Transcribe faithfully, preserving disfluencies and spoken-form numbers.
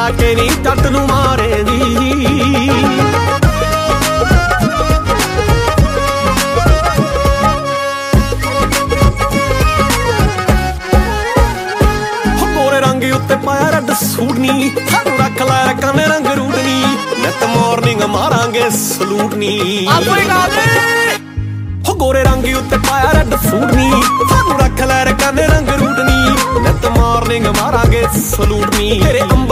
ਲਾ ਕੇ ਨੀ ਜੱਟ ਨੂੰ ਮਾਰੇਂਦੀ। ਗੋਰੇ ਰੰਗ ਉੱਤੇ ਪਾਇਆ ਰੈੱਡ ਸੂਟ ਨੀ, ਸਾਨੂੰ ਰੱਖ ਲੈ ਕੰਨੇ ਰੰਗ ਰੂਟ ਨੀ, ਨਿਤ ਮਾਰਨਿੰਗ ਮਾਰਾਂਗੇ ਸਲੂਟ ਨੀ। ਆਪਣੀ ਗੱਲ ਹੋ ਗੋਰੇ ਰੰਗ ਉੱਤੇ ਪਾਇਆ ਰੈੱਡ ਸੂਟ ਨੀ, ਸਾਨੂੰ ਰੱਖ ਲੈ ਕੰਨੇ ਰੰਗ ਰੂਟ ਨੀ, ਨਿਤ ਮਾਰਨਿੰਗ ਮਾਰਾਂਗੇ ਸਲੂਟ ਨੀ। ਤੇਰੇ ਅੰਬ